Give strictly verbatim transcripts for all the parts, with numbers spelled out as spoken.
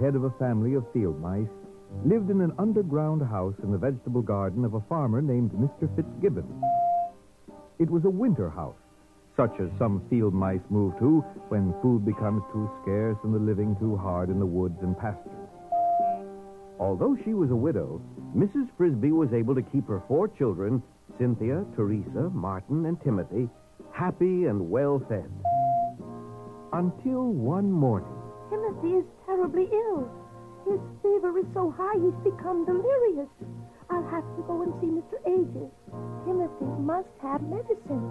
head of a family of field mice, lived in an underground house in the vegetable garden of a farmer named Mister Fitzgibbon. It was a winter house, such as some field mice move to when food becomes too scarce and the living too hard in the woods and pastures. Although she was a widow, Missus Frisbee was able to keep her four children, Cynthia, Teresa, Martin, and Timothy, happy and well-fed. Until one morning. Timothy is terribly ill. His fever is so high he's become delirious. I'll have to go and see Mister Ages. Timothy must have medicine.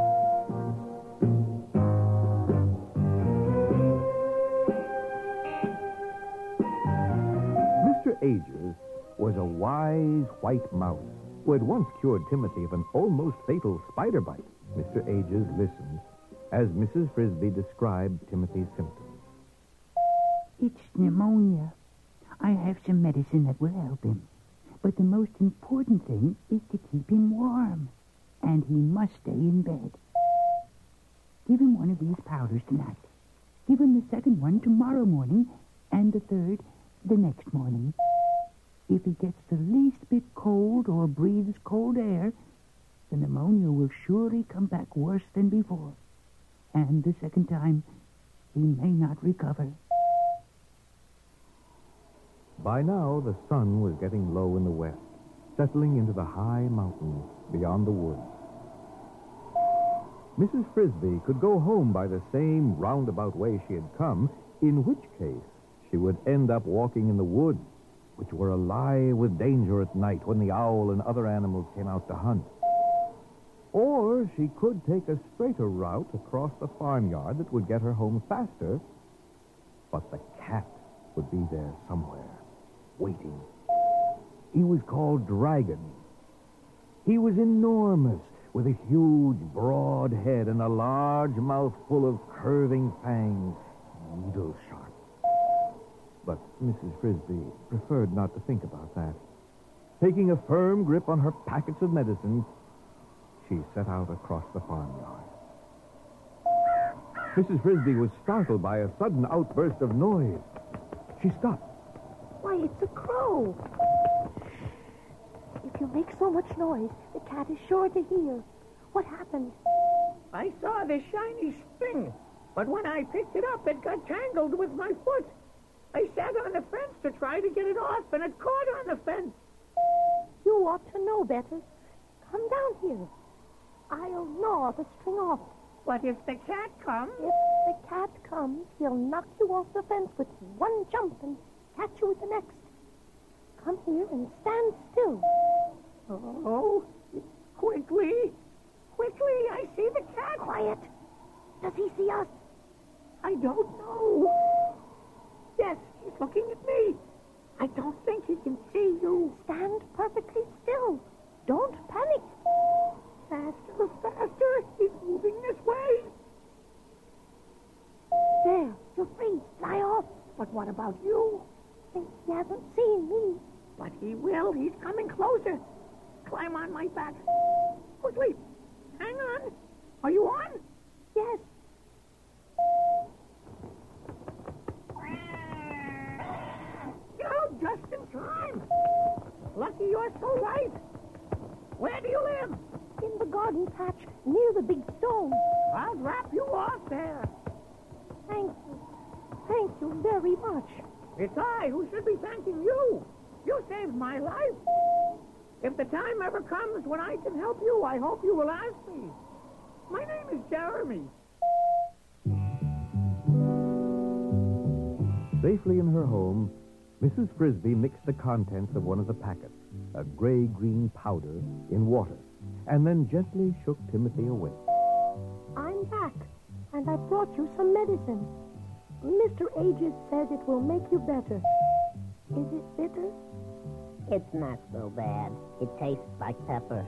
Mister Ages was a wise white mouse who had once cured Timothy of an almost fatal spider bite. Mister Ages listened as Missus Frisbee described Timothy's symptoms. It's pneumonia. I have some medicine that will help him. But the most important thing is to keep him warm. And he must stay in bed. Give him one of these powders tonight. Give him the second one tomorrow morning, and the third the next morning. If he gets the least bit cold or breathes cold air, the pneumonia will surely come back worse than before. And the second time, he may not recover. By now, the sun was getting low in the west, settling into the high mountains beyond the woods. Missus Frisbee could go home by the same roundabout way she had come, in which case she would end up walking in the woods, which were alive with danger at night when the owl and other animals came out to hunt. Or she could take a straighter route across the farmyard that would get her home faster, but the cat would be there somewhere, waiting. He was called Dragon. He was enormous, with a huge, broad head and a large mouth full of curving fangs, needle sharp. But Missus Frisbee preferred not to think about that. Taking a firm grip on her packets of medicine, she set out across the farmyard. Missus Frisbee was startled by a sudden outburst of noise. She stopped. Why, it's a crow. If you make so much noise, the cat is sure to hear. What happened? I saw this shiny spring, but when I picked it up, it got tangled with my foot. I sat on the fence to try to get it off, and it caught on the fence. You ought to know better. Come down here. I'll gnaw the string off. But if the cat comes... If the cat comes, he'll knock you off the fence with one jump and catch you with the next. Come here and stand still. Oh, quickly, quickly, I see the cat. Quiet. Does he see us? I don't know. Yes, he's looking at me. I don't think he can see you. Stand perfectly still. Don't panic. Faster, faster. He's moving this way. There, you're free. Fly off. But what about you? He hasn't seen me. But he will. He's coming closer. Climb on my back. Quickly. Hang on. Are you on? Yes. Oh, just in time. Lucky you're so light. Where do you live? In the garden patch near the big stone. I'll drop you off there. Thank you. Thank you very much. It's I who should be thanking you. You saved my life. If the time ever comes when I can help you, I hope you will ask me. My name is Jeremy. Safely in her home, Missus Frisbee mixed the contents of one of the packets, a gray-green powder, in water, and then gently shook Timothy awake. I'm back, and I brought you some medicine. Mister Ages says it will make you better. Is it bitter? It's not so bad. It tastes like pepper.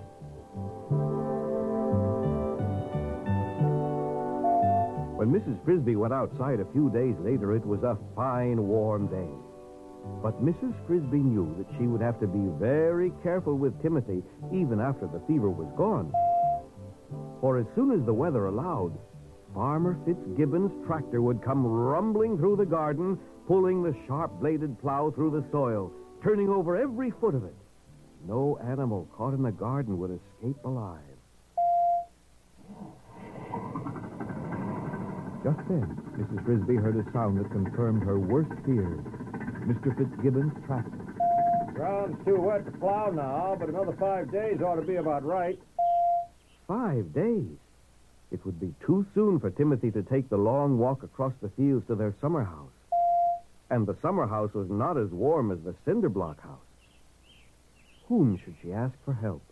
When Missus Frisbee went outside a few days later, it was a fine, warm day. But Missus Frisbee knew that she would have to be very careful with Timothy even after the fever was gone. For as soon as the weather allowed, Farmer Fitzgibbon's tractor would come rumbling through the garden, pulling the sharp-bladed plow through the soil, turning over every foot of it. No animal caught in the garden would escape alive. Just then, Missus Frisbee heard a sound that confirmed her worst fears. Mister Fitzgibbon's tractor. Ground's too wet to plow now, but another five days ought to be about right. Five days. It would be too soon for Timothy to take the long walk across the fields to their summer house. And the summer house was not as warm as the cinder block house. Whom should she ask for help?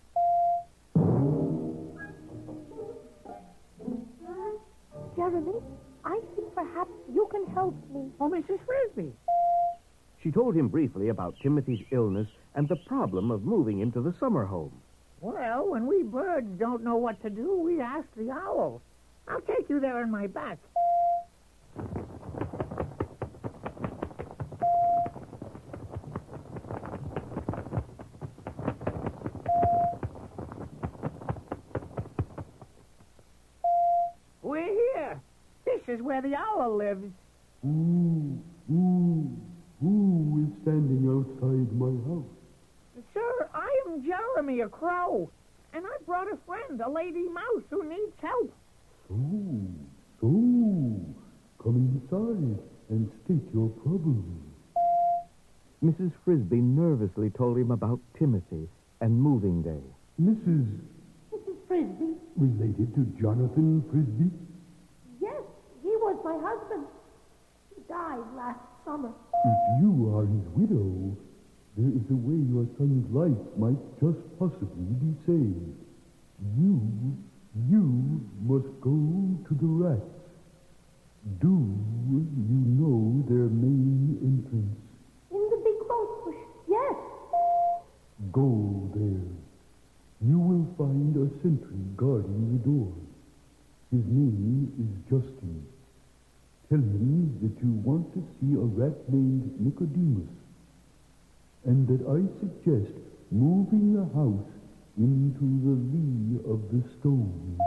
Jeremy, I think perhaps you can help me. Oh, Missus Frisbee. She told him briefly about Timothy's illness and the problem of moving him to the summer home. Well, when we birds don't know what to do, we ask the owl. I'll take you there on my back. We're here. This is where the owl lives. Ooh, ooh, who is standing outside my house? Sir, I am Jeremy, a crow. And I brought a friend, a lady mouse, who needs help. So, so, come inside and state your problem. Missus Frisbee nervously told him about Timothy and moving day. Missus Missus Frisbee? related to Jonathan Frisbee? Yes, he was my husband. He died last summer. If you are his widow, there is a way your son's life might just possibly be saved. You, you must go to the rats. Do you know their main entrance? In the big rose bush, yes. Go there. You will find a sentry guarding the door. His name is Justin. Tell him that you want to see a rat named Nicodemus, and that I suggest moving the house into the lee of the stone.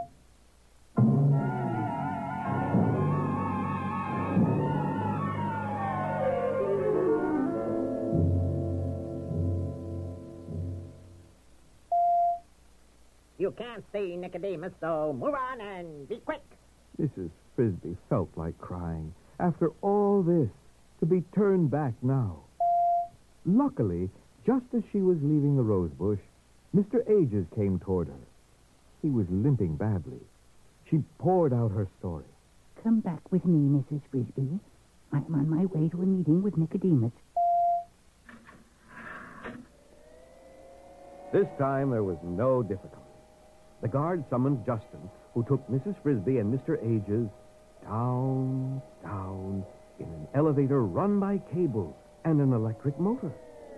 You can't see Nicodemus, so move on and be quick. Missus Frisbee felt like crying. After all this, to be turned back now. Luckily, just as she was leaving the rose bush, Mister Ages came toward her. He was limping badly. She poured out her story. Come back with me, Missus Frisbee. I'm on my way to a meeting with Nicodemus. This time there was no difficulty. The guard summoned Justin, who took Missus Frisbee and Mister Ages down, down, in an elevator run by cables and an electric motor.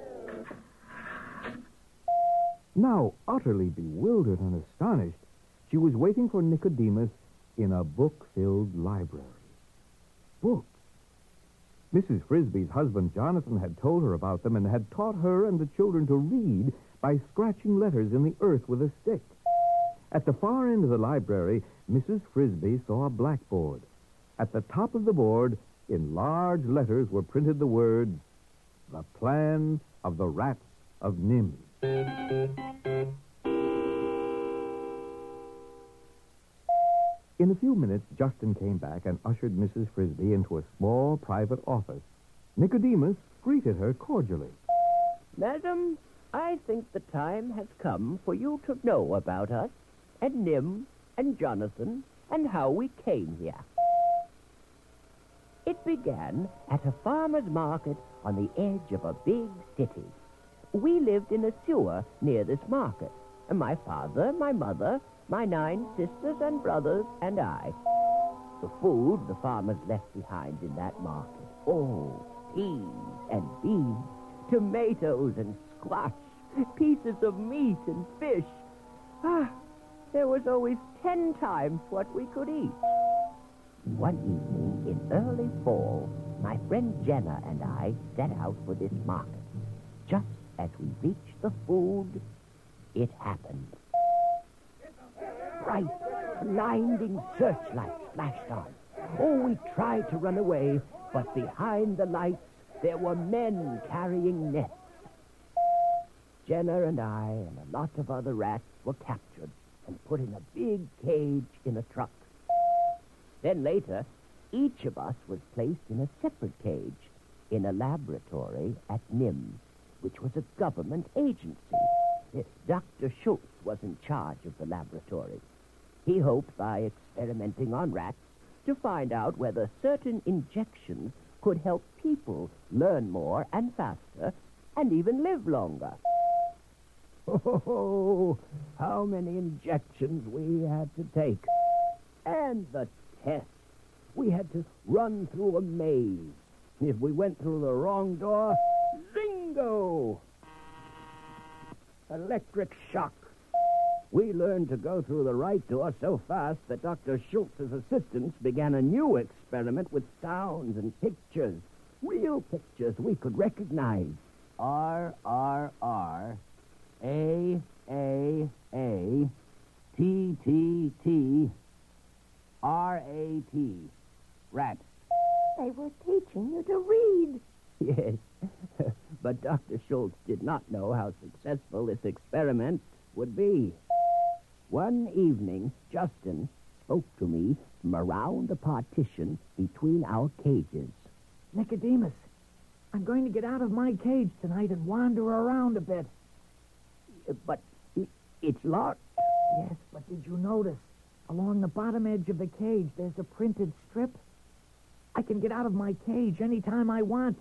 Now, utterly bewildered and astonished, she was waiting for Nicodemus in a book-filled library. Books. Missus Frisbee's husband, Jonathan, had told her about them and had taught her and the children to read by scratching letters in the earth with a stick. At the far end of the library, Missus Frisbee saw a blackboard. At the top of the board, in large letters, were printed the words, "The Plan of the Rats of Nim." In a few minutes, Justin came back and ushered Missus Frisbee into a small private office. Nicodemus greeted her cordially. Madam, I think the time has come for you to know about us, and Nim, and Jonathan, and how we came here. It began at a farmer's market on the edge of a big city. We lived in a sewer near this market. My father, my mother, my nine sisters and brothers, and I. The food the farmers left behind in that market. Oh, peas and beans, tomatoes and squash, pieces of meat and fish. Ah, there was always ten times what we could eat. One evening in early fall, my friend Jenna and I set out for this market. Just as we reached the food, it happened. Bright, blinding searchlights flashed on. Oh, we tried to run away, But behind the lights, there were men carrying nets. Jenner and I and a lot of other rats were captured and put in a big cage in a truck. Then later, each of us was placed in a separate cage in a laboratory at N I M, which was a government agency. Doctor Schultz was in charge of the laboratory. He hoped by experimenting on rats to find out whether certain injections could help people learn more and faster and even live longer. Oh, how many injections we had to take. And the tests. We had to run through a maze. If we went through the wrong door, zingo! Electric shock. We learned to go through the right door so fast that Doctor Schultz's assistants began a new experiment with sounds and pictures. Real pictures we could recognize. R, R, R, A, A, A, T, T, T, R, A, T. Rat. They were teaching you to read. Yes, but Doctor Schultz did not know how successful this experiment would be. One evening, Justin spoke to me from around the partition between our cages. Nicodemus, I'm going to get out of my cage tonight and wander around a bit. Uh, But i- it's locked. Yes, but did you notice? Along the bottom edge of the cage, there's a printed strip. I can get out of my cage any time I want.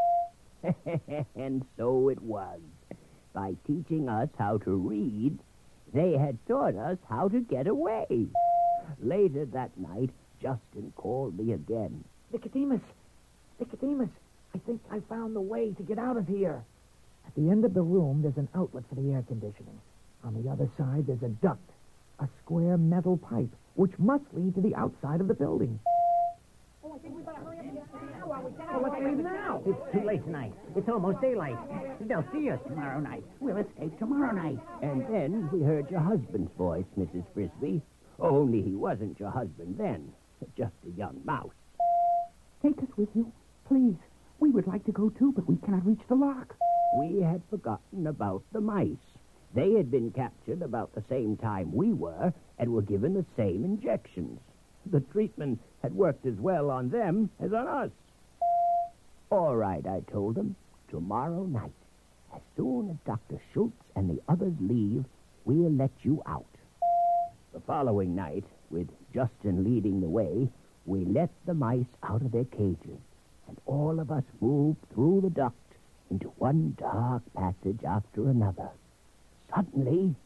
And so it was. By teaching us how to read, they had taught us how to get away. Later that night, Justin called me again. Nicodemus, Nicodemus, I think I found the way to get out of here. At the end of the room, there's an outlet for the air conditioning. On the other side, there's a duct, a square metal pipe, which must lead to the outside of the building. Oh, I think we better hurry up and get now while we can. Well, let's leave now. It's too late tonight. It's almost daylight. They'll see us tomorrow night. We'll escape tomorrow night. And then we heard your husband's voice, Missus Frisbee. Only he wasn't your husband then, just a young mouse. Take us with you, please. We would like to go too, but we cannot reach the lock. We had forgotten about the mice. They had been captured about the same time we were and were given the same injections. The treatment had worked as well on them as on us. All right, I told them. Tomorrow night, as soon as Doctor Schultz and the others leave, we'll let you out. The following night, with Justin leading the way, we let the mice out of their cages, and all of us moved through the duct into one dark passage after another. Suddenly,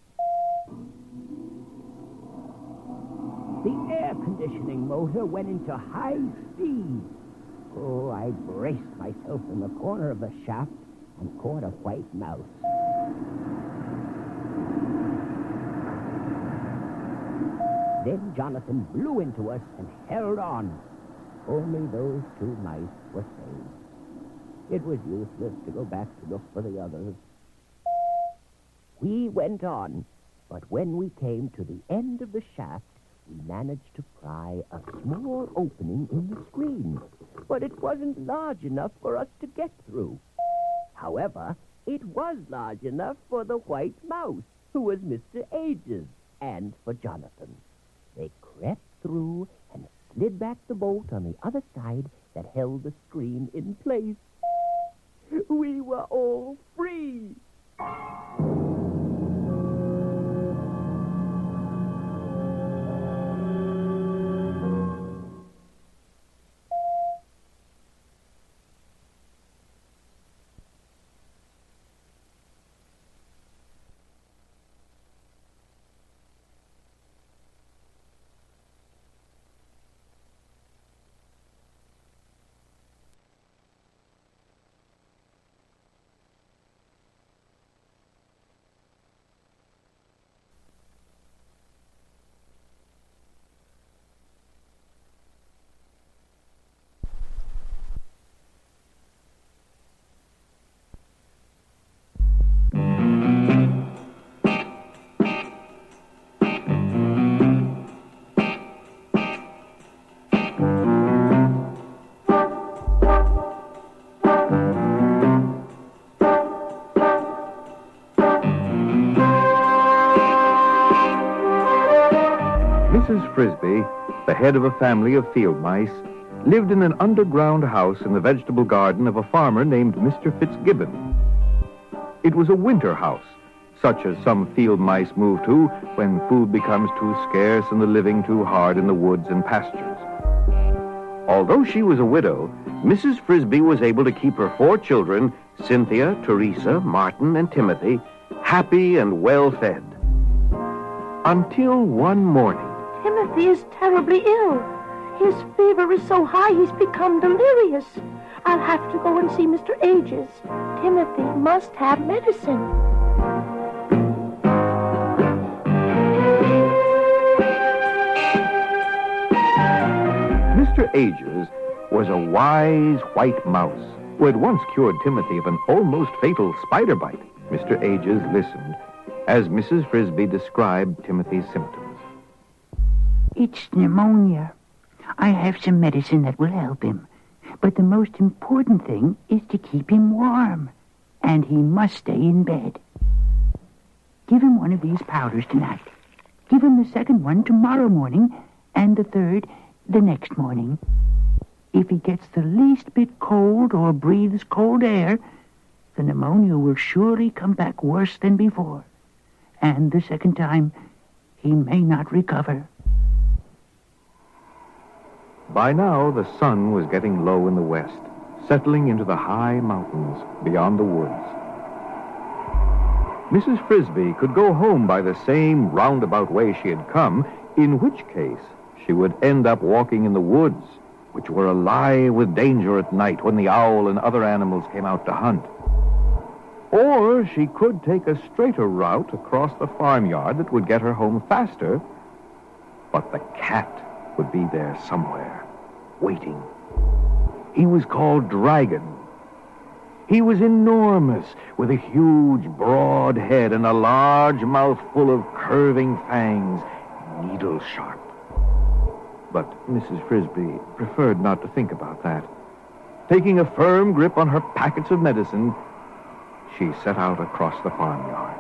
the air conditioning motor went into high speed. Oh, I braced myself in the corner of the shaft and caught a white mouse. Then Jonathan blew into us and held on. Only those two mice were saved. It was useless to go back to look for the others. We went on, but when we came to the end of the shaft, we managed to pry a small opening in the screen, but it wasn't large enough for us to get through. However, it was large enough for the white mouse, who was Mister Ages, and for Jonathan. They crept through and slid back the bolt on the other side that held the screen in place. We were all free. Missus Frisbee, the head of a family of field mice, lived in an underground house in the vegetable garden of a farmer named Mister Fitzgibbon. It was a winter house, such as some field mice move to when food becomes too scarce and the living too hard in the woods and pastures. Although she was a widow, Missus Frisbee was able to keep her four children, Cynthia, Teresa, Martin, and Timothy, happy and well-fed. Until one morning. Timothy is terribly ill. His fever is so high he's become delirious. I'll have to go and see Mister Ages. Timothy must have medicine. Mister Ages was a wise white mouse who had once cured Timothy of an almost fatal spider bite. Mister Ages listened as Missus Frisbee described Timothy's symptoms. It's pneumonia. I have some medicine that will help him. But the most important thing is to keep him warm. And he must stay in bed. Give him one of these powders tonight. Give him the second one tomorrow morning, and the third the next morning. If he gets the least bit cold or breathes cold air, the pneumonia will surely come back worse than before. And the second time, he may not recover. By now, the sun was getting low in the west, settling into the high mountains beyond the woods. Missus Frisbee could go home by the same roundabout way she had come, in which case she would end up walking in the woods, which were alive with danger at night when the owl and other animals came out to hunt. Or she could take a straighter route across the farmyard that would get her home faster, but the cat would be there somewhere, waiting. He was called Dragon. He was enormous, with a huge, broad head and a large mouth full of curving fangs, needle-sharp. But Missus Frisbee preferred not to think about that. Taking a firm grip on her packets of medicine, she set out across the farmyard.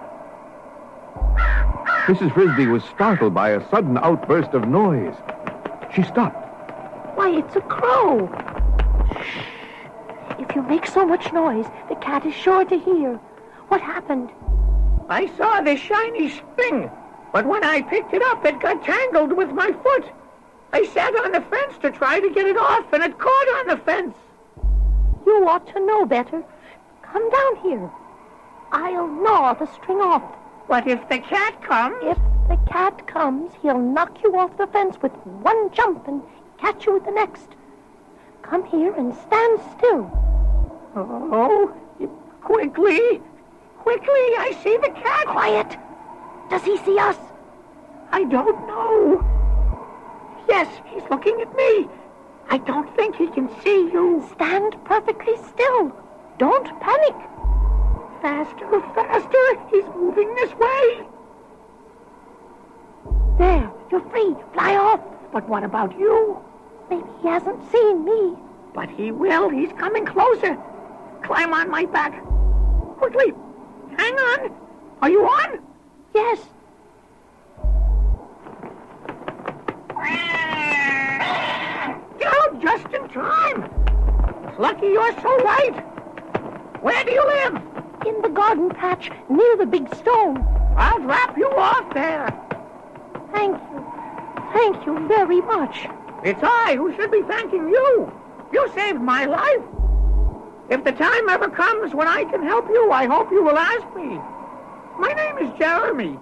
Missus Frisbee was startled by a sudden outburst of noise. She stopped. Why, it's a crow. Shh. If you make so much noise, the cat is sure to hear. What happened? I saw this shiny spring, but when I picked it up, it got tangled with my foot. I sat on the fence to try to get it off, and it caught on the fence. You ought to know better. Come down here. I'll gnaw the string off. But if the cat comes... If the cat comes, he'll knock you off the fence with one jump and catch you with the next. Come here and stand still. Oh, quickly, quickly, I see the cat. Quiet. Does he see us? I don't know. Yes, he's looking at me. I don't think he can see you. Stand perfectly still. Don't panic. Faster, faster. He's moving this way. There, you're free. Fly off. But what about you? Maybe he hasn't seen me. But he will. He's coming closer. Climb on my back. Quickly. Hang on. Are you on? Yes. Oh, just in time. Lucky you're so light. Where do you live? In the garden patch near the big stone. I'll drop you off there. Thank you. Thank you very much. It's I who should be thanking you. You saved my life. If the time ever comes when I can help you, I hope you will ask me. My name is Jeremy.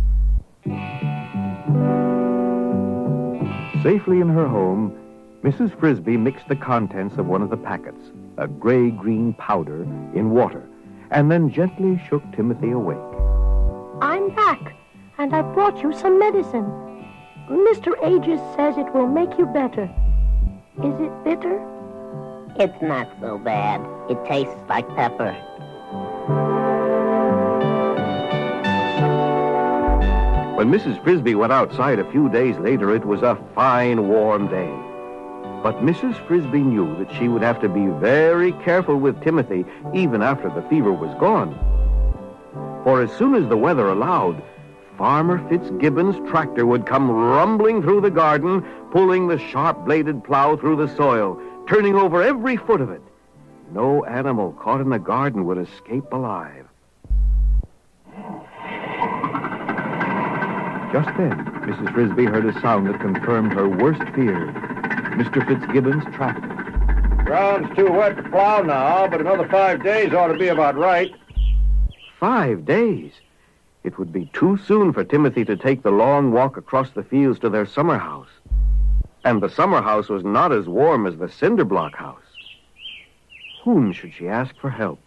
Safely in her home, Missus Frisbee mixed the contents of one of the packets, a gray-green powder, in water, and then gently shook Timothy awake. I'm back, and I brought you some medicine. Mister Ages says it will make you better. Is it bitter? It's not so bad. It tastes like pepper. When Missus Frisbee went outside a few days later, it was a fine, warm day. But Missus Frisbee knew that she would have to be very careful with Timothy even after the fever was gone. For as soon as the weather allowed, Farmer Fitzgibbon's tractor would come rumbling through the garden, pulling the sharp-bladed plow through the soil, turning over every foot of it. No animal caught in the garden would escape alive. Just then, Missus Frisbee heard a sound that confirmed her worst fears. Mister Fitzgibbon's tractor. Ground's too wet to plow now, but another five days ought to be about right. Five days? It would be too soon for Timothy to take the long walk across the fields to their summer house. And the summer house was not as warm as the cinder block house. Whom should she ask for help?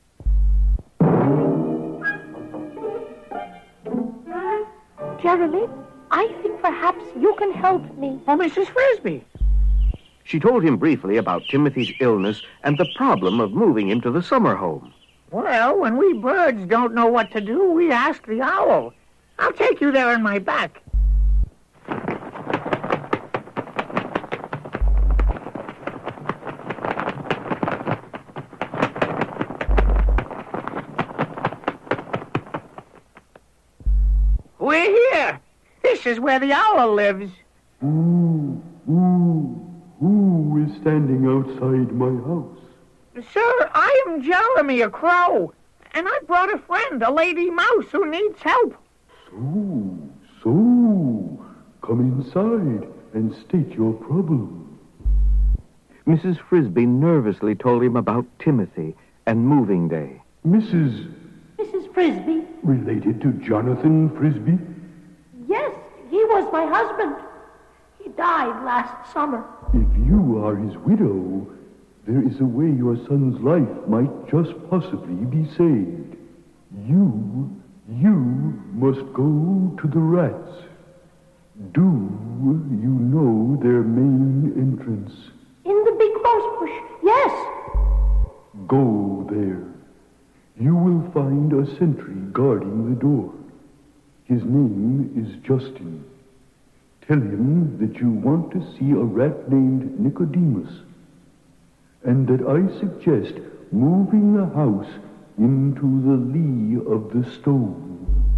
Geraldine, I think perhaps you can help me. Oh, Missus Frisbee. She told him briefly about Timothy's illness and the problem of moving him to the summer home. Well, when we birds don't know what to do, we ask the owl. I'll take you there on my back. We're here. This is where the owl lives. Ooh, ooh, who is standing outside my house? Sir, I am Jeremy, a crow, and I brought a friend, a lady mouse, who needs help. So, so, come inside and state your problem. Missus Frisbee nervously told him about Timothy and moving day. Missus Missus Frisbee? Related to Jonathan Frisbee? Yes, he was my husband. He died last summer. If you are his widow, there is a way your son's life might just possibly be saved. You, you must go to the rats. Do you know their main entrance? In the big rose bush, yes. Go there. You will find a sentry guarding the door. His name is Justin. Tell him that you want to see a rat named Nicodemus, and that I suggest moving the house into the lee of the stone.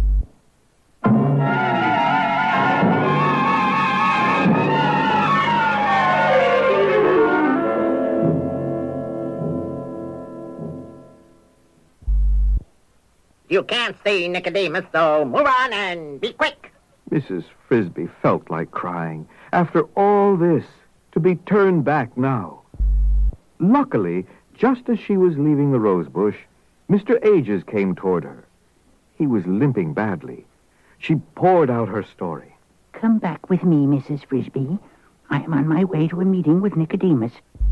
You can't see Nicodemus, so move on and be quick. Missus Frisbee felt like crying. After all this, to be turned back now. Luckily, just as she was leaving the rose bush, Mister Ages came toward her. He was limping badly. She poured out her story. Come back with me, Missus Frisbee. I am on my way to a meeting with Nicodemus.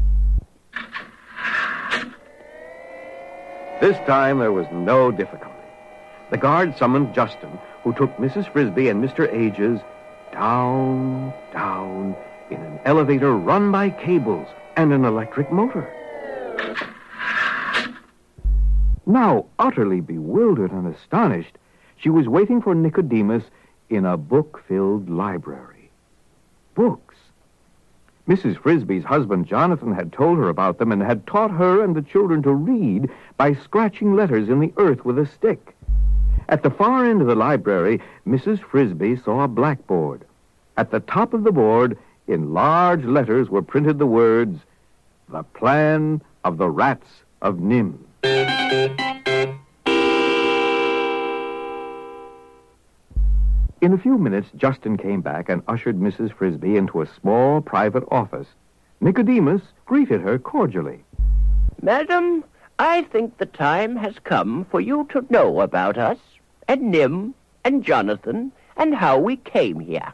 This time there was no difficulty. The guard summoned Justin, who took Missus Frisbee and Mister Ages down, down, in an elevator run by cables and an electric motor. Now, utterly bewildered and astonished, she was waiting for Nicodemus in a book-filled library. Books. Missus Frisbee's husband, Jonathan, had told her about them and had taught her and the children to read by scratching letters in the earth with a stick. At the far end of the library, Missus Frisbee saw a blackboard. At the top of the board, in large letters, were printed the words, "The Plan of the Rats of Nim." In a few minutes, Justin came back and ushered Missus Frisbee into a small private office. Nicodemus greeted her cordially. Madam, I think the time has come for you to know about us, and Nim, and Jonathan, and how we came here.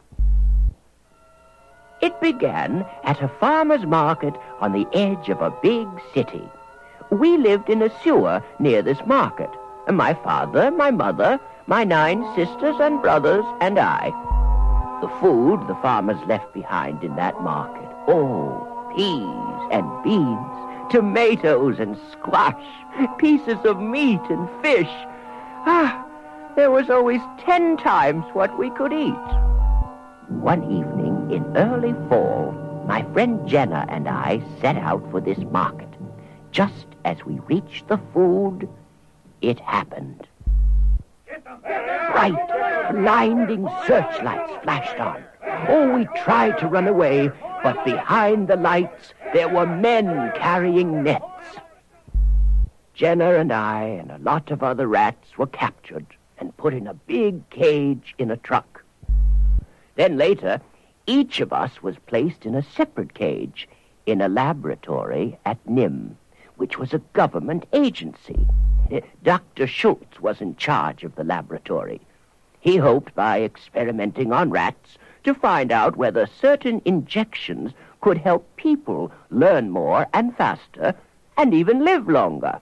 It began at a farmer's market on the edge of a big city. We lived in a sewer near this market. My father, my mother, my nine sisters and brothers, and I. The food the farmers left behind in that market. Oh, peas and beans, tomatoes and squash, pieces of meat and fish. Ah, there was always ten times what we could eat. One evening in early fall, my friend Jenna and I set out for this market. Just as we reached the food, it happened. Get Bright, blinding searchlights flashed on. Oh, we tried to run away, but behind the lights there were men carrying nets. Jenna and I and a lot of other rats were captured and put in a big cage in a truck. Then later, each of us was placed in a separate cage in a laboratory at N I M, which was a government agency. Doctor Schultz was in charge of the laboratory. He hoped by experimenting on rats to find out whether certain injections could help people learn more and faster and even live longer.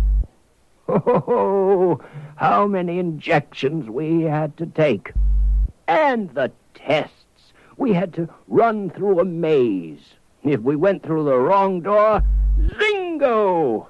Oh, how many injections we had to take. And the tests. We had to run through a maze. If we went through the wrong door, zingo!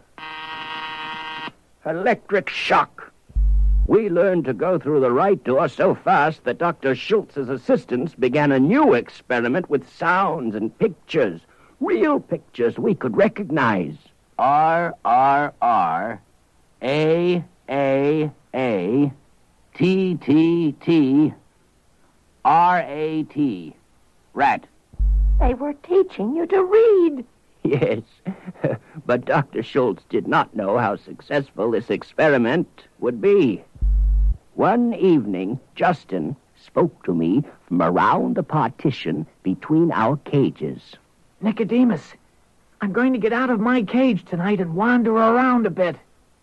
Electric shock. We learned to go through the right door so fast that Doctor Schultz's assistants began a new experiment with sounds and pictures, real pictures we could recognize. R, R, R, A, A, A, T, T, T, R, A, T, rat. They were teaching you to read. Yes, but Doctor Schultz did not know how successful this experiment would be. One evening, Justin spoke to me from around the partition between our cages. Nicodemus, I'm going to get out of my cage tonight and wander around a bit.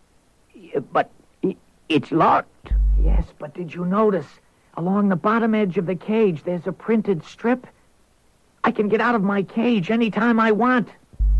But it's locked. Yes, but did you notice? Along the bottom edge of the cage, there's a printed strip. I can get out of my cage any time I want.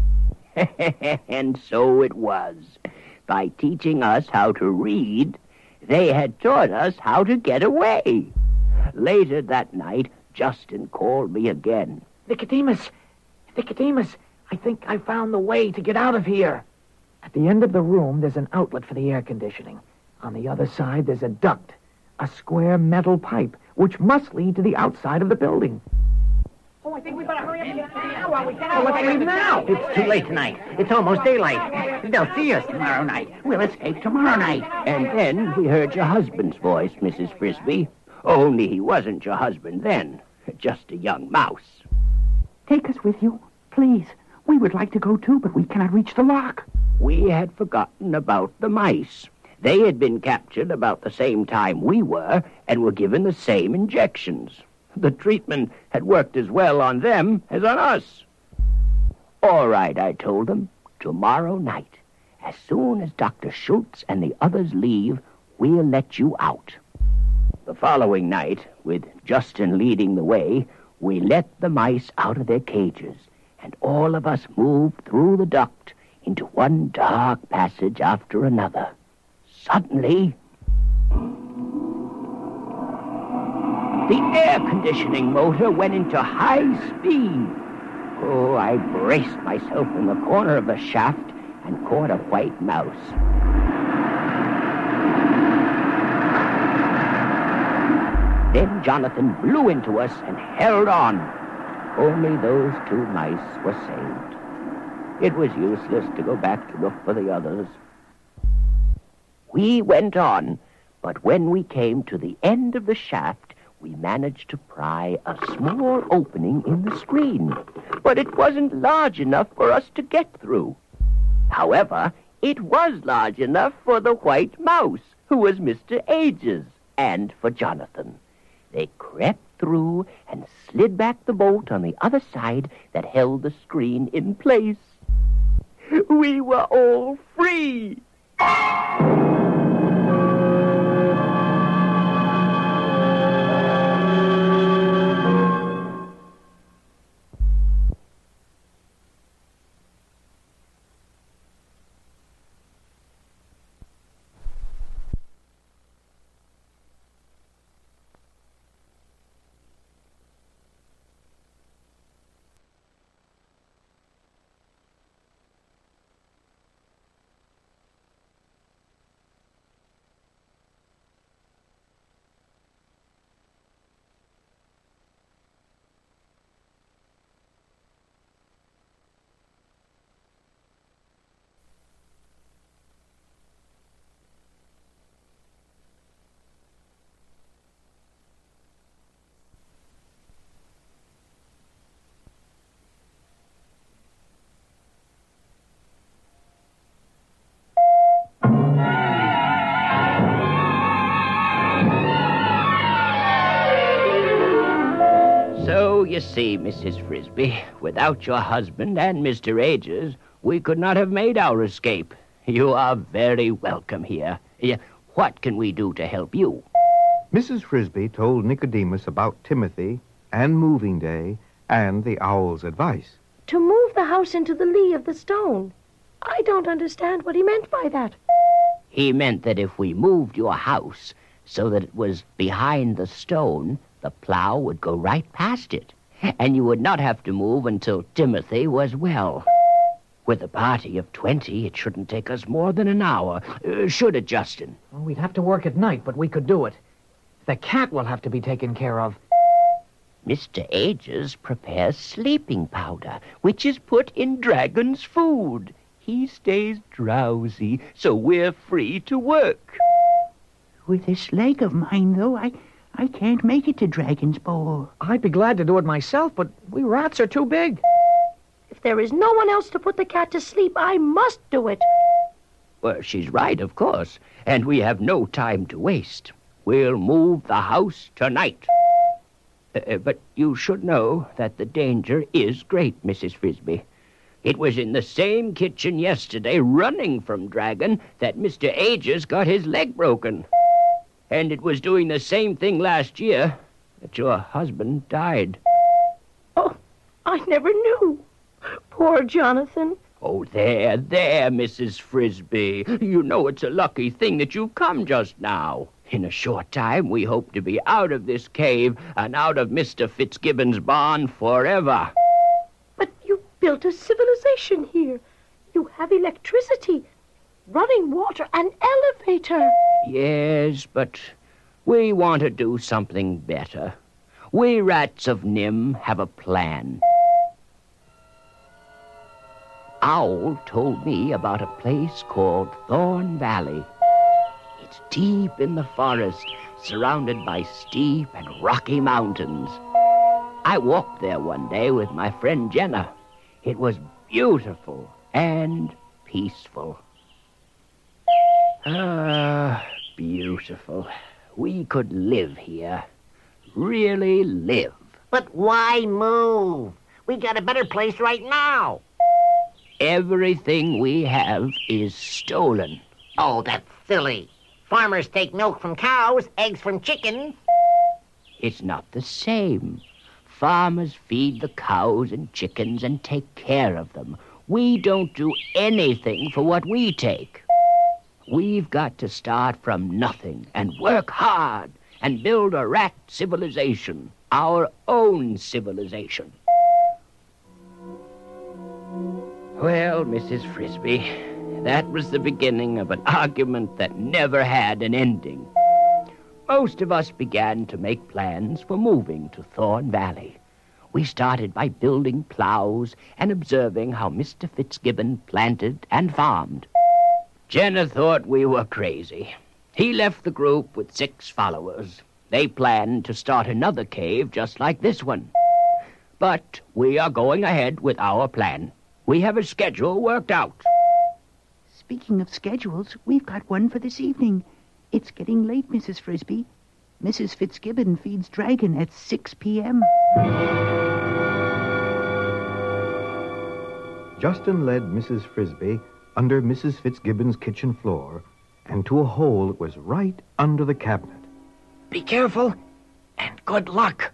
And so it was. By teaching us how to read, they had taught us how to get away. Later that night, Justin called me again. Nicodemus, Nicodemus, I think I found the way to get out of here. At the end of the room, there's an outlet for the air conditioning. On the other side, there's a duct, a square metal pipe, which must lead to the outside of the building. Oh, I think we better hurry up and get now while we can. Oh, let's leave now. It's too late tonight. It's almost daylight. They'll see us tomorrow night. We'll escape tomorrow night. And then we heard your husband's voice, Missus Frisbee. Only he wasn't your husband then, just a young mouse. Take us with you, please. We would like to go too, but we cannot reach the lock. We had forgotten about the mice. They had been captured about the same time we were and were given the same injections. The treatment had worked as well on them as on us. All right, I told them. Tomorrow night, as soon as Doctor Schultz and the others leave, we'll let you out. The following night, with Justin leading the way, we let the mice out of their cages, and all of us moved through the duct into one dark passage after another. Suddenly, the air conditioning motor went into high speed. Oh, I braced myself in the corner of the shaft and caught a white mouse. Then Jonathan blew into us and held on. Only those two mice were saved. It was useless to go back to look for the others. We went on, but when we came to the end of the shaft, we managed to pry a small opening in the screen, but it wasn't large enough for us to get through. However, it was large enough for the white mouse, who was Mister Ages, and for Jonathan. They crept through and slid back the bolt on the other side that held the screen in place. We were all free. you see, Missus Frisbee, without your husband and Mister Ages, we could not have made our escape. You are very welcome here. Yeah, what can we do to help you? Missus Frisbee told Nicodemus about Timothy and moving day and the owl's advice. To move the house into the lee of the stone. I don't understand what he meant by that. He meant that if we moved your house so that it was behind the stone, the plow would go right past it, and you would not have to move until Timothy was well. With a party of twenty, it shouldn't take us more than an hour, uh, should it, Justin? Well, we'd have to work at night, but we could do it. The cat will have to be taken care of. Mister Ages prepares sleeping powder, which is put in Dragon's food. He stays drowsy, so we're free to work. With this leg of mine, though, I, I can't make it to Dragon's Bowl. I'd be glad to do it myself, but we rats are too big. If there is no one else to put the cat to sleep, I must do it. Well, she's right, of course, and we have no time to waste. We'll move the house tonight. Uh, but you should know that the danger is great, Missus Frisbee. It was in the same kitchen yesterday, running from Dragon, that Mister Ages got his leg broken. And it was doing the same thing last year that your husband died. Oh, I never knew. Poor Jonathan. Oh, there, there, Missus Frisbee. You know it's a lucky thing that you've come just now. In a short time, we hope to be out of this cave and out of Mister Fitzgibbon's barn forever. But you built a civilization here. You have electricity, running water, an elevator. Yes, but we want to do something better. We rats of Nim have a plan. Owl told me about a place called Thorn Valley. It's deep in the forest, surrounded by steep and rocky mountains. I walked there one day with my friend Jenna. It was beautiful and peaceful. Ah, beautiful. We could live here. Really live. But why move? We got a better place right now. Everything we have is stolen. Oh, that's silly. Farmers take milk from cows, eggs from chickens. It's not the same. Farmers feed the cows and chickens and take care of them. We don't do anything for what we take. We've got to start from nothing and work hard and build a rat civilization, our own civilization. Well, Missus Frisbee, that was the beginning of an argument that never had an ending. Most of us began to make plans for moving to Thorn Valley. We started by building plows and observing how Mister Fitzgibbon planted and farmed. Jenna thought we were crazy. He left the group with six followers. They planned to start another cave just like this one. But we are going ahead with our plan. We have a schedule worked out. Speaking of schedules, we've got one for this evening. It's getting late, Missus Frisbee. Missus Fitzgibbon feeds Dragon at six p.m. Justin led Missus Frisbee under Missus Fitzgibbon's kitchen floor and to a hole that was right under the cabinet. Be careful, and good luck.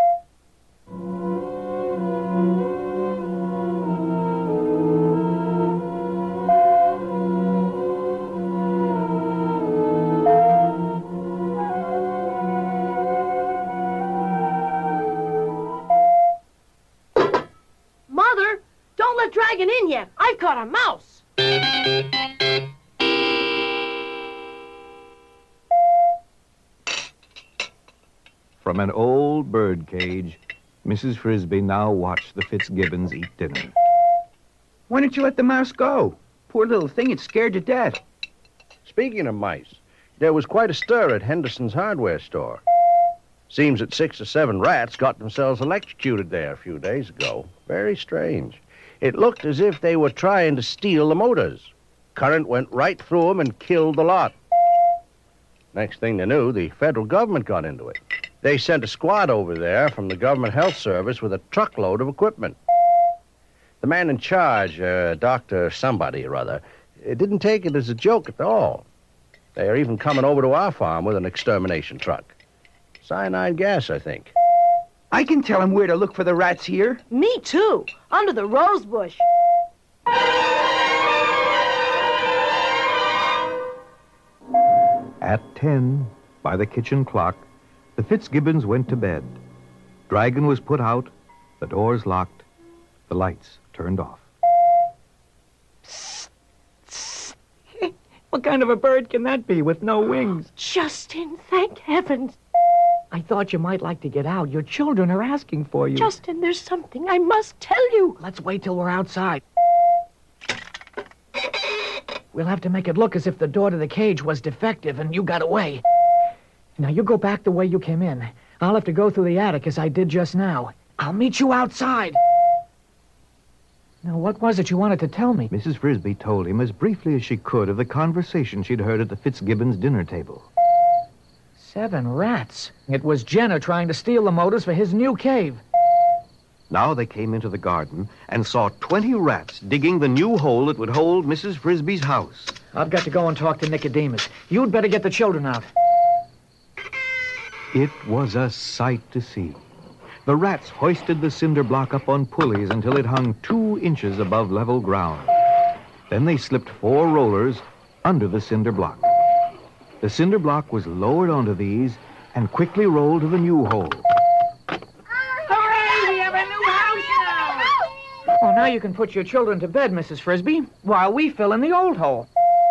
Mother, don't let Dragon in yet. I've caught a mouse. From an old bird cage, Missus Frisbee now watched the Fitzgibbons eat dinner. Why didn't you let the mouse go? Poor little thing, it's scared to death. Speaking of mice, there was quite a stir at Henderson's hardware store. Seems that six or seven rats got themselves electrocuted there a few days ago. Very strange. It looked as if they were trying to steal the motors. Current went right through them and killed the lot. Next thing they knew, the federal government got into it. They sent a squad over there from the government health service with a truckload of equipment. The man in charge, uh, Doctor somebody or other, it didn't take it as a joke at all. They are even coming over to our farm with an extermination truck. Cyanide gas, I think. I can tell him where to look for the rats here. Me too, under the rose bush. At ten, by the kitchen clock, the Fitzgibbons went to bed. Dragon was put out, the doors locked, the lights turned off. What kind of a bird can that be with no wings? Justin, thank heavens. I thought you might like to get out. Your children are asking for you. Justin, there's something I must tell you. Let's wait till we're outside. We'll have to make it look as if the door to the cage was defective and you got away. Now, you go back the way you came in. I'll have to go through the attic as I did just now. I'll meet you outside. Now, what was it you wanted to tell me? Missus Frisbee told him as briefly as she could of the conversation she'd heard at the Fitzgibbons' dinner table. Seven rats. It was Jenner trying to steal the motors for his new cave. Now they came into the garden and saw twenty rats digging the new hole that would hold Missus Frisbee's house. I've got to go and talk to Nicodemus. You'd better get the children out. It was a sight to see. The rats hoisted the cinder block up on pulleys until it hung two inches above level ground. Then they slipped four rollers under the cinder block. The cinder block was lowered onto these and quickly rolled to the new hole. Hooray! We have a new house now! Oh, now you can put your children to bed, Missus Frisbee, while we fill in the old hole.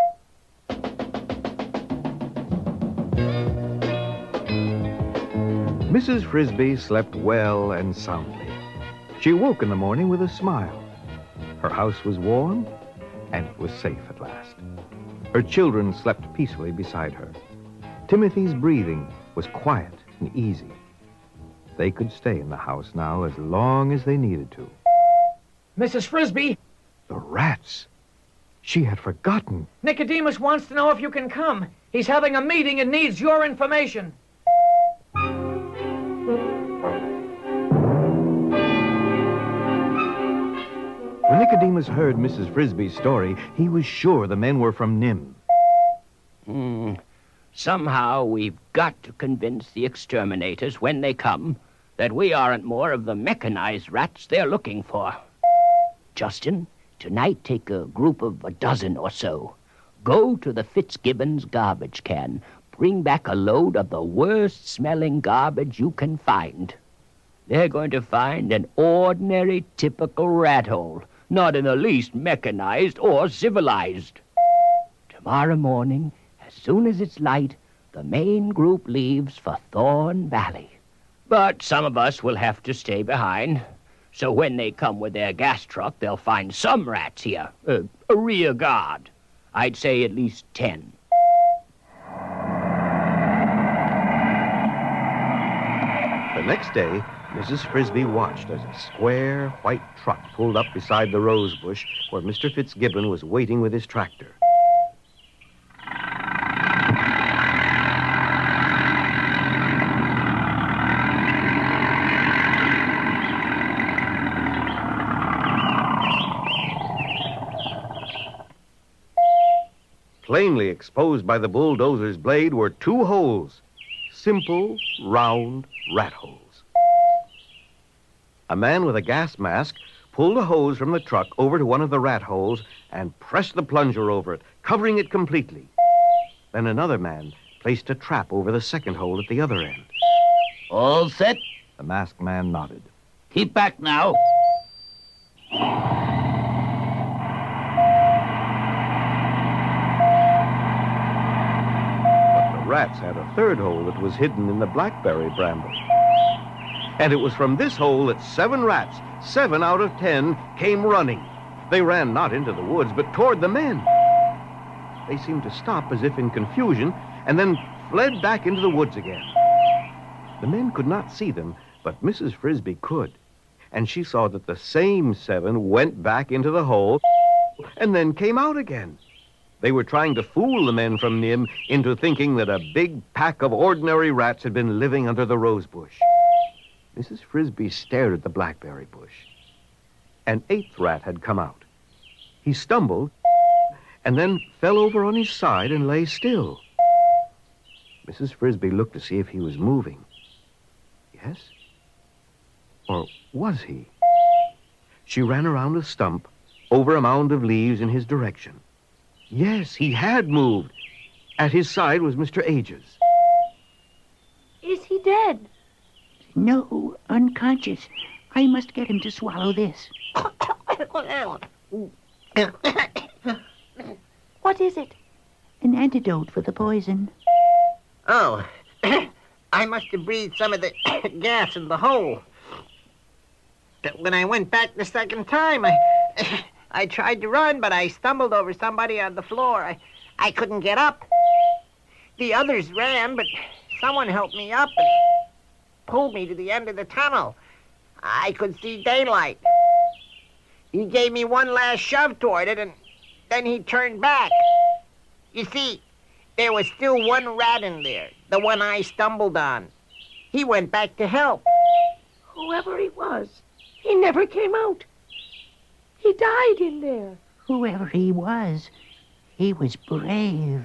Missus Frisbee slept well and soundly. She woke in the morning with a smile. Her house was warm, and it was safe at last. Her children slept peacefully beside her. Timothy's breathing was quiet and easy. They could stay in the house now as long as they needed to. Missus Frisbee! The rats! She had forgotten. Nicodemus wants to know if you can come. He's having a meeting and needs your information. When Nicodemus heard Missus Frisbee's story, he was sure the men were from Nim. Hmm. Somehow we've got to convince the exterminators when they come that we aren't more of the mechanized rats they're looking for. Justin, tonight take a group of a dozen or so. Go to the Fitzgibbons garbage can. Bring back a load of the worst-smelling garbage you can find. They're going to find an ordinary, typical rat hole, not in the least mechanized or civilized. Tomorrow morning, as soon as it's light, the main group leaves for Thorn Valley. But some of us will have to stay behind. So when they come with their gas truck, they'll find some rats here. Uh, a rear guard. I'd say at least ten. The next day, Missus Frisbee watched as a square, white truck pulled up beside the rose bush where Mister Fitzgibbon was waiting with his tractor. Plainly exposed by the bulldozer's blade were two holes, simple, round rat holes. A man with a gas mask pulled a hose from the truck over to one of the rat holes and pressed the plunger over it, covering it completely. Then another man placed a trap over the second hole at the other end. All set? The masked man nodded. Keep back now. But the rats had a third hole that was hidden in the blackberry bramble. And it was from this hole that seven rats, seven out of ten, came running. They ran not into the woods, but toward the men. They seemed to stop as if in confusion, and then fled back into the woods again. The men could not see them, but Missus Frisbee could. And she saw that the same seven went back into the hole and then came out again. They were trying to fool the men from Nim into thinking that a big pack of ordinary rats had been living under the rose bush. Missus Frisbee stared at the blackberry bush. An eighth rat had come out. He stumbled and then fell over on his side and lay still. Missus Frisbee looked to see if he was moving. Yes? Or was he? She ran around a stump, over a mound of leaves in his direction. Yes, he had moved. At his side was Mister Ages. Is he dead? No, unconscious. I must get him to swallow this. What is it? An antidote for the poison. Oh, I must have breathed some of the gas in the hole. But when I went back the second time, I I tried to run, but I stumbled over somebody on the floor. I, I couldn't get up. The others ran, but someone helped me up and pulled me to the end of the tunnel. I could see daylight. He gave me one last shove toward it, and then he turned back. You see, there was still one rat in there, the one I stumbled on. He went back to help. Whoever he was, he never came out. He died in there. Whoever he was, he was brave.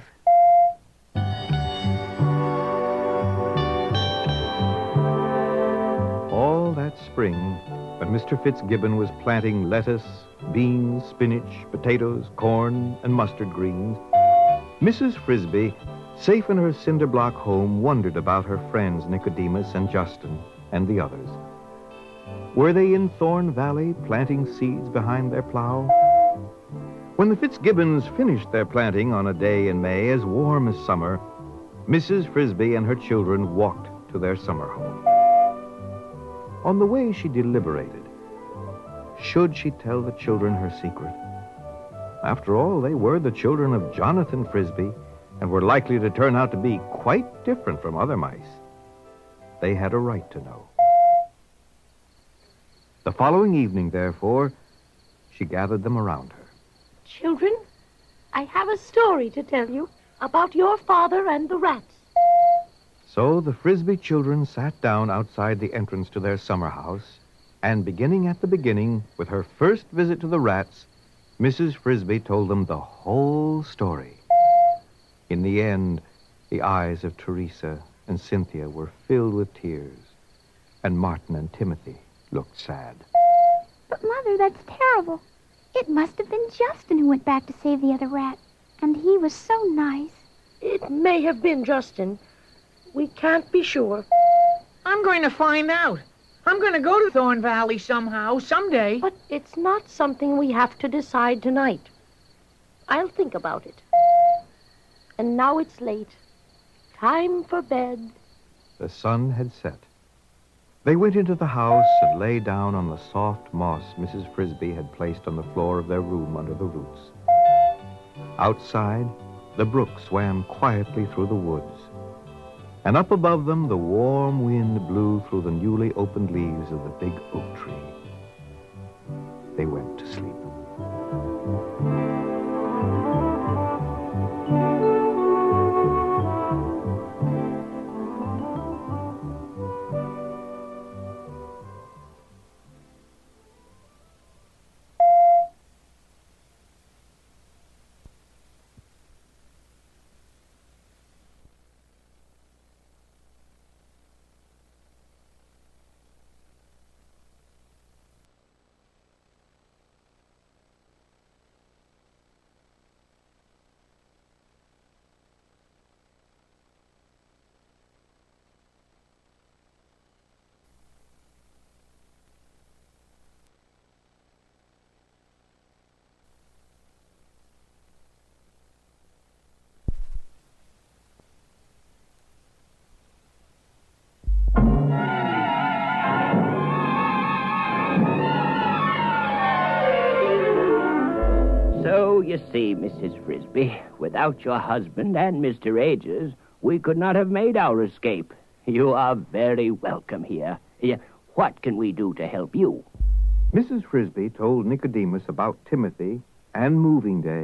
All that spring, when Mister Fitzgibbon was planting lettuce, beans, spinach, potatoes, corn, and mustard greens, Missus Frisbee, safe in her cinder block home, wondered about her friends Nicodemus and Justin and the others. Were they in Thorn Valley planting seeds behind their plow? When the Fitzgibbons finished their planting on a day in May as warm as summer, Missus Frisbee and her children walked to their summer home. On the way, she deliberated. Should she tell the children her secret? After all, they were the children of Jonathan Frisbee and were likely to turn out to be quite different from other mice. They had a right to know. The following evening, therefore, she gathered them around her. Children, I have a story to tell you about your father and the rats. So the Frisbee children sat down outside the entrance to their summer house, and beginning at the beginning, with her first visit to the rats, Missus Frisbee told them the whole story. In the end, the eyes of Teresa and Cynthia were filled with tears, and Martin and Timothy looked sad. But, Mother, that's terrible. It must have been Justin who went back to save the other rat. And he was so nice. It may have been Justin. We can't be sure. I'm going to find out. I'm going to go to Thorn Valley somehow, someday. But it's not something we have to decide tonight. I'll think about it. And now it's late. Time for bed. The sun had set. They went into the house and lay down on the soft moss Missus Frisbee had placed on the floor of their room under the roots. Outside, the brook swam quietly through the woods. And up above them, the warm wind blew through the newly opened leaves of the big oak tree. They went to sleep. So, you see, Missus Frisbee, without your husband and Mister Ages, we could not have made our escape. You are very welcome here. Yeah, what can we do to help you? Missus Frisbee told Nicodemus about Timothy and moving day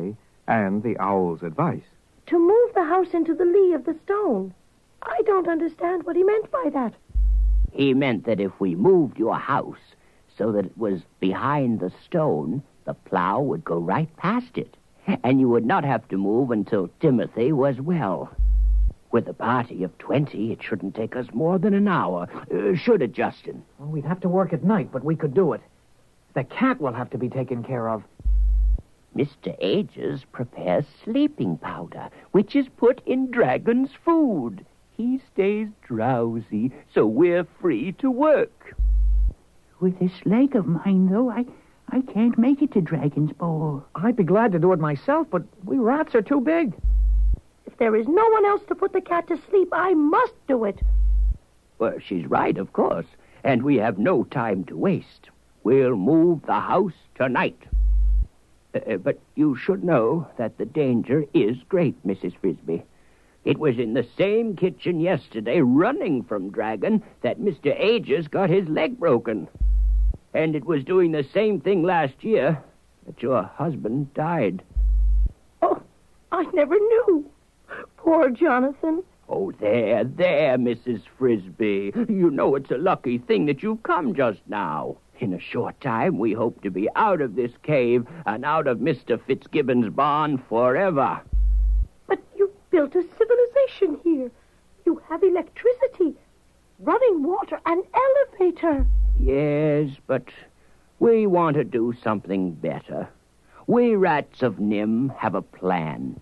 and the owl's advice. To move the house into the lee of the stone. I don't understand what he meant by that. He meant that if we moved your house so that it was behind the stone, the plow would go right past it, and you would not have to move until Timothy was well. With a party of twenty, it shouldn't take us more than an hour, uh, should it, Justin? Well, we'd have to work at night, but we could do it. The cat will have to be taken care of. Mister Ages prepares sleeping powder, which is put in Dragon's food. He stays drowsy, so we're free to work. With this leg of mine, though, I, I can't make it to Dragon's Ball. I'd be glad to do it myself, but we rats are too big. If there is no one else to put the cat to sleep, I must do it. Well, she's right, of course, and we have no time to waste. We'll move the house tonight. Uh, but you should know that the danger is great, Missus Frisbee. It was in the same kitchen yesterday, running from Dragon, that Mister Ages got his leg broken. And it was doing the same thing last year that your husband died. Oh, I never knew. Poor Jonathan. Oh, there, there, Missus Frisbee. You know it's a lucky thing that you've come just now. In a short time, we hope to be out of this cave and out of Mister Fitzgibbon's barn forever. But you built a civilization here. You have electricity, running water, an elevator. Yes, but we want to do something better. We rats of Nim have a plan.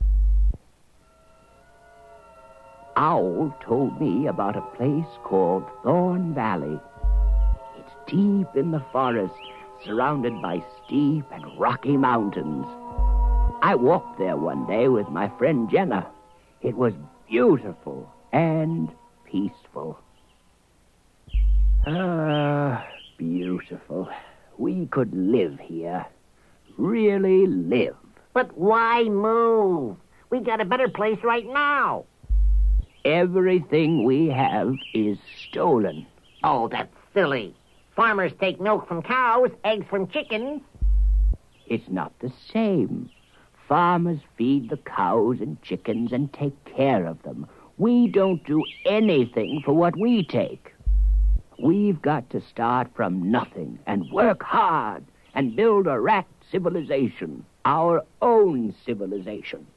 Owl told me about a place called Thorn Valley. It's deep in the forest, surrounded by steep and rocky mountains. I walked there one day with my friend Jenna. It was beautiful and peaceful. Ah, beautiful. We could live here. Really live. But why move? We got a better place right now. Everything we have is stolen. Oh, that's silly. Farmers take milk from cows, eggs from chickens. It's not the same. Farmers feed the cows and chickens and take care of them. We don't do anything for what we take. We've got to start from nothing and work hard and build a rat civilization, our own civilization.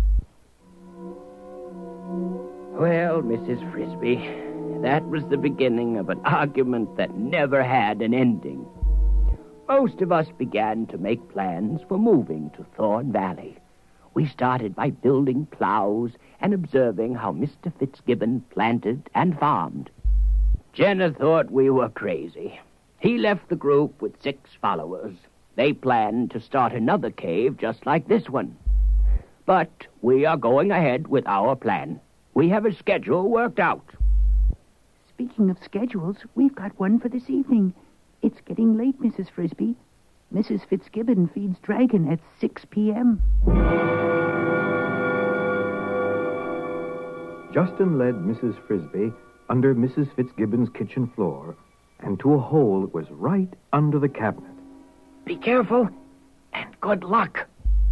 Well, Missus Frisbee, that was the beginning of an argument that never had an ending. Most of us began to make plans for moving to Thorn Valley. We started by building plows and observing how Mister Fitzgibbon planted and farmed. Jenna thought we were crazy. He left the group with six followers. They planned to start another cave just like this one. But we are going ahead with our plan. We have a schedule worked out. Speaking of schedules, we've got one for this evening. It's getting late, Missus Frisbee. Missus Fitzgibbon feeds Dragon at six p.m. Justin led Missus Frisbee under Missus Fitzgibbon's kitchen floor and to a hole that was right under the cabinet. Be careful, and good luck.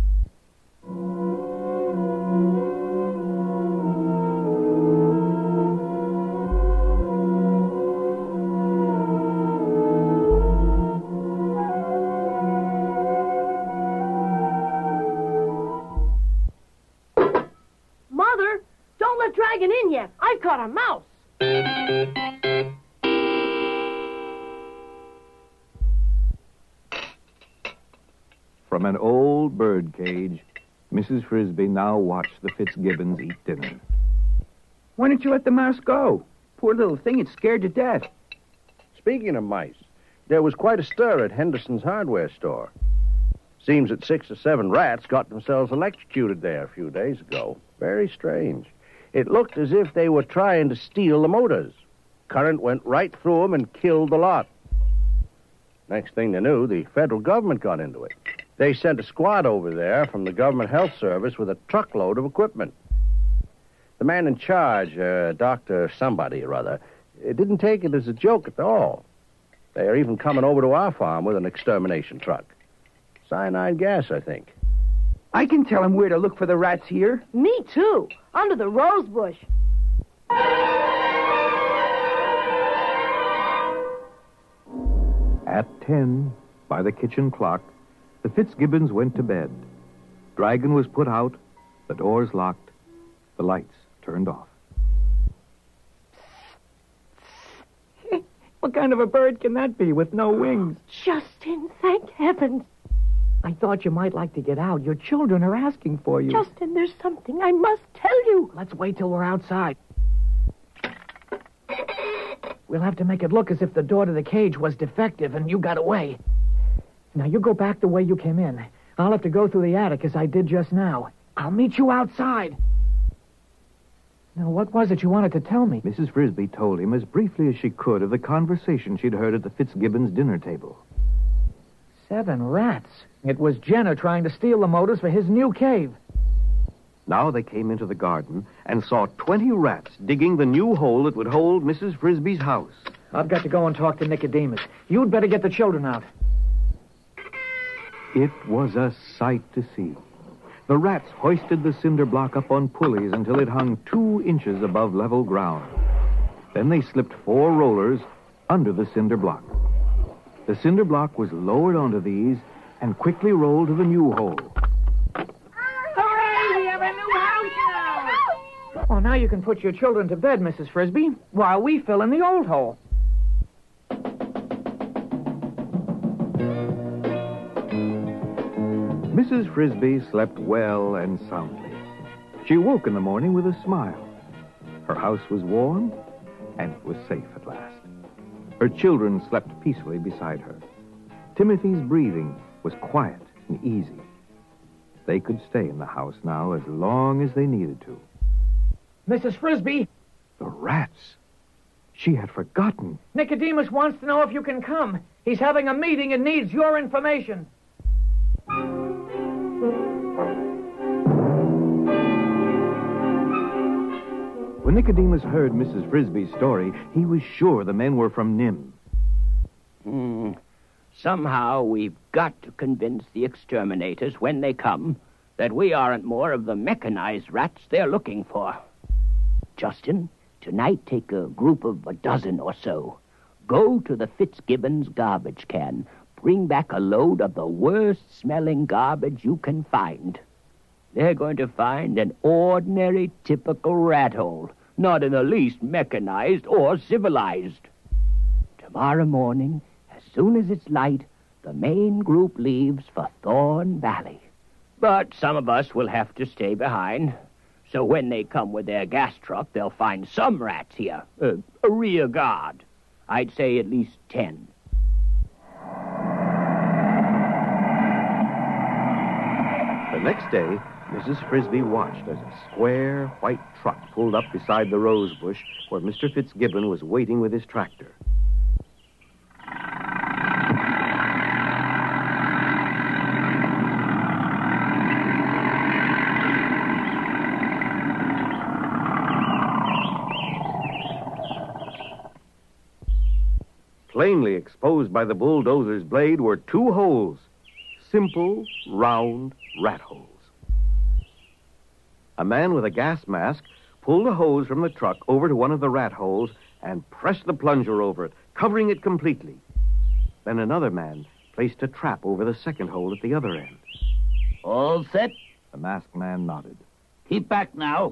Mother, don't let Dragon in yet. I've caught a mouse. From an old bird cage, Missus Frisbee now watched the Fitzgibbons eat dinner. Why didn't you let the mouse go? Poor little thing, it's scared to death. Speaking of mice, there was quite a stir at Henderson's hardware store. Seems that six or seven rats got themselves electrocuted there a few days ago. Very strange. It looked as if they were trying to steal the motors. Current went right through them and killed the lot. Next thing they knew, the federal government got into it. They sent a squad over there from the Government Health Service with a truckload of equipment. The man in charge, uh, Doctor somebody or other, didn't take it as a joke at all. They are even coming over to our farm with an extermination truck. Cyanide gas, I think. I can tell him where to look for the rats here. Me too. Under the rose bush. At ten, by the kitchen clock, the Fitzgibbons went to bed. Dragon was put out, the doors locked, the lights turned off. What kind of a bird can that be with no wings? Justin, thank heavens. I thought you might like to get out. Your children are asking for you. Justin, there's something I must tell you. Let's wait till we're outside. We'll have to make it look as if the door to the cage was defective and you got away. Now, you go back the way you came in. I'll have to go through the attic as I did just now. I'll meet you outside. Now, what was it you wanted to tell me? Missus Frisbee told him as briefly as she could of the conversation she'd heard at the Fitzgibbons' dinner table. Seven rats. It was Jenner trying to steal the motors for his new cave. Now they came into the garden and saw twenty rats digging the new hole that would hold Missus Frisbee's house. I've got to go and talk to Nicodemus. You'd better get the children out. It was a sight to see. The rats hoisted the cinder block up on pulleys until it hung two inches above level ground. Then they slipped four rollers under the cinder block. The cinder block was lowered onto these and quickly rolled to the new hole. Hooray! We have a new house now! Oh, now you can put your children to bed, Missus Frisbee, while we fill in the old hole. Missus Frisbee slept well and soundly. She woke in the morning with a smile. Her house was warm, and it was safe at last. Her children slept peacefully beside her. Timothy's breathing was quiet and easy. They could stay in the house now as long as they needed to. Missus Frisbee! The rats! She had forgotten. Nicodemus wants to know if you can come. He's having a meeting and needs your information. When Nicodemus heard Missus Frisbee's story, he was sure the men were from Nim. Hmm. Somehow we've got to convince the exterminators when they come that we aren't more of the mechanized rats they're looking for. Justin, tonight take a group of a dozen or so. Go to the Fitzgibbons garbage can. Bring back a load of the worst-smelling garbage you can find. They're going to find an ordinary, typical rat hole, not in the least mechanized or civilized. Tomorrow morning, as soon as it's light, the main group leaves for Thorn Valley. But some of us will have to stay behind. So when they come with their gas truck, they'll find some rats here. Uh, a rear guard. I'd say at least ten. The next day, Missus Frisbee watched as a square, white truck pulled up beside the rose bush where Mister Fitzgibbon was waiting with his tractor. Plainly exposed by the bulldozer's blade were two holes. Simple, round rat holes. A man with a gas mask pulled a hose from the truck over to one of the rat holes and pressed the plunger over it, covering it completely. Then another man placed a trap over the second hole at the other end. All set? The masked man nodded. Keep back now.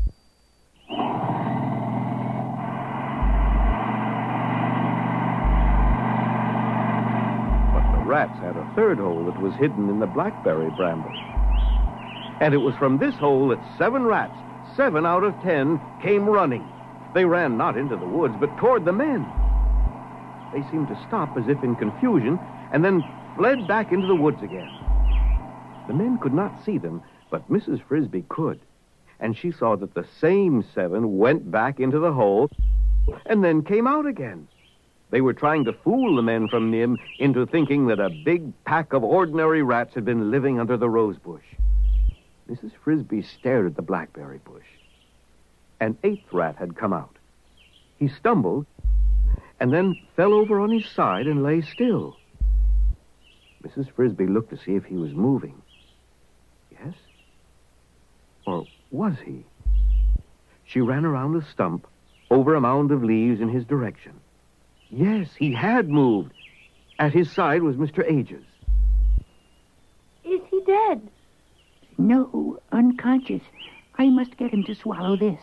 But the rats had a third hole that was hidden in the blackberry bramble. And it was from this hole that seven rats, seven out of ten, came running. They ran not into the woods, but toward the men. They seemed to stop as if in confusion, and then fled back into the woods again. The men could not see them, but Missus Frisbee could. And she saw that the same seven went back into the hole and then came out again. They were trying to fool the men from Nim into thinking that a big pack of ordinary rats had been living under the rose bush. Missus Frisbee stared at the blackberry bush. An eighth rat had come out. He stumbled and then fell over on his side and lay still. Missus Frisbee looked to see if he was moving. Yes, Or was he? She ran around a stump, over a mound of leaves in his direction. Yes, he had moved. At his side was Mister Ages. Is he dead? No, unconscious. I must get him to swallow this.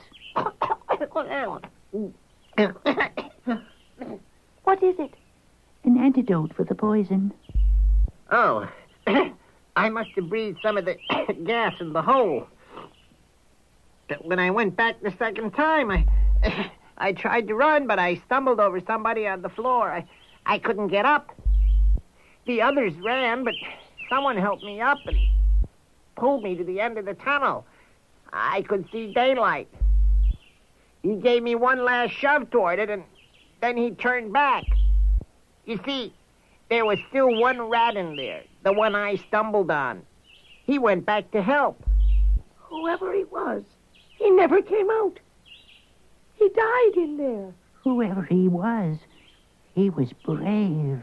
What is it? An antidote for the poison. Oh, I must have breathed some of the gas in the hole. But when I went back the second time, I I tried to run, but I stumbled over somebody on the floor. I, I couldn't get up. The others ran, but someone helped me up and pulled me to the end of the tunnel. I could see daylight. He gave me one last shove toward it, and then he turned back. You see, there was still one rat in there, the one I stumbled on. He went back to help. Whoever he was, he never came out. He died in there. Whoever he was, he was brave.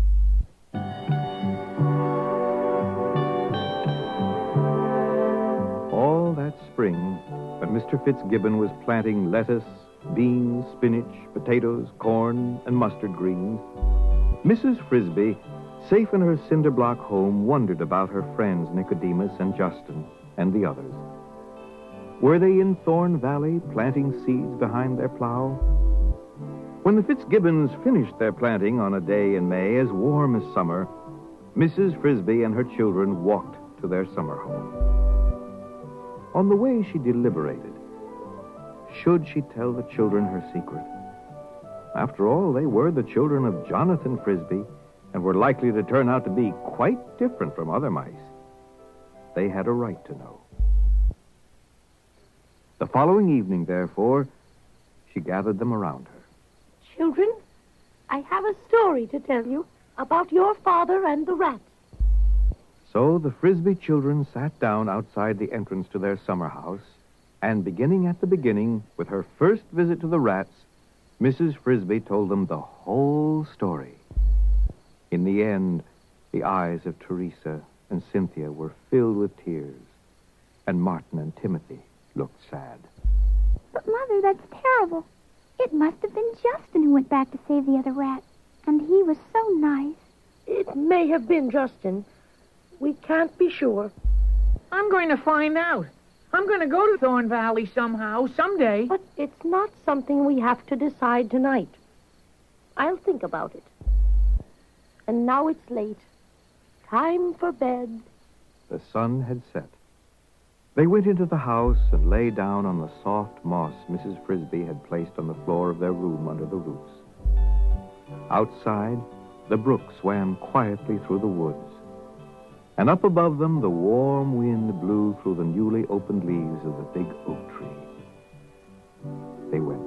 All that spring, when Mister Fitzgibbon was planting lettuce, beans, spinach, potatoes, corn, and mustard greens, Missus Frisbee, safe in her cinder block home, wondered about her friends Nicodemus and Justin and the others. Were they in Thorn Valley planting seeds behind their plow? When the Fitzgibbons finished their planting on a day in May as warm as summer, Missus Frisbee and her children walked to their summer home. On the way, she deliberated. Should she tell the children her secret? After all, they were the children of Jonathan Frisbee and were likely to turn out to be quite different from other mice. They had a right to know. The following evening, therefore, she gathered them around her. Children, I have a story to tell you about your father and the rats. So the Frisbee children sat down outside the entrance to their summer house, and beginning at the beginning, with her first visit to the rats, Missus Frisbee told them the whole story. In the end, the eyes of Teresa and Cynthia were filled with tears, and Martin and Timothy looked sad. But, Mother, that's terrible. It must have been Justin who went back to save the other rat. And he was so nice. It may have been Justin. We can't be sure. I'm going to find out. I'm going to go to Thorn Valley somehow, someday. But it's not something we have to decide tonight. I'll think about it. And now it's late. Time for bed. The sun had set. They went into the house and lay down on the soft moss Missus Frisbee had placed on the floor of their room under the roofs. Outside, the brook swam quietly through the woods. And up above them, the warm wind blew through the newly opened leaves of the big oak tree. They went